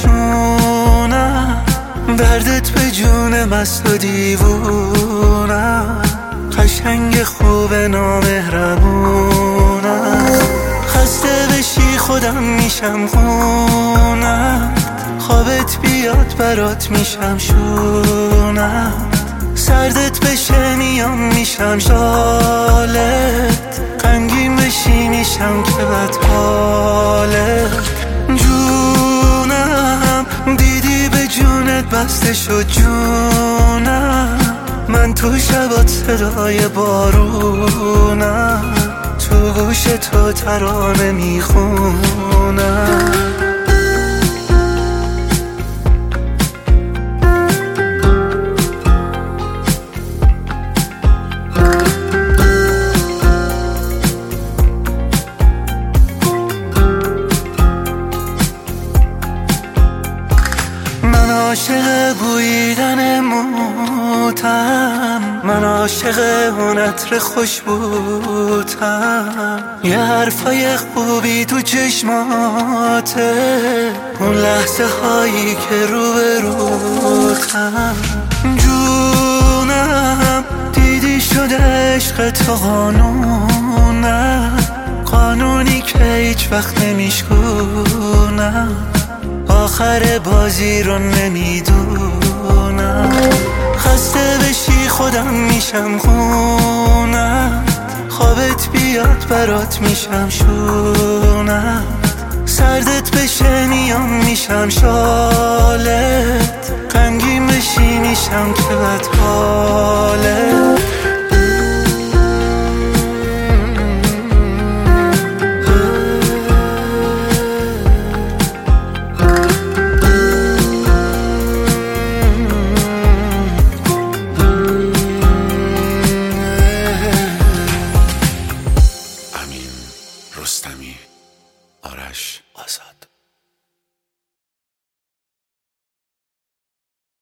میسونم، دردت به جون مست و دیوونم، قشنگ خوب نامهربونم. خسته بشی خودم میشم خونم، خوابت بیاد برات میشم شونم، سردت بشه میام میشم شالت، غمگین بشی میشم که بدحالت. جونم دیدی به جونت بسته شد جونم، من تو شبات صدای بارونم، تو گوش تو ترانه میخونم. من عاشق بویدن موتم، من عاشق اون عطر خوشبوتم، یه حرفای خوبی تو چشماته، اون لحظه هایی که روبروتم. جونم دیدی شده عشق تو قانونم، قانونی که هیچ وقت نمیشکونم، آخر بازی رو نمیدونم. خسته بشی خودم میشم خونم، خوابت بیاد برات میشم شونم، سردت بشه میام میشم شالت، غمگین بشی میشم که بدحالت. رستمی، آرش آزاد.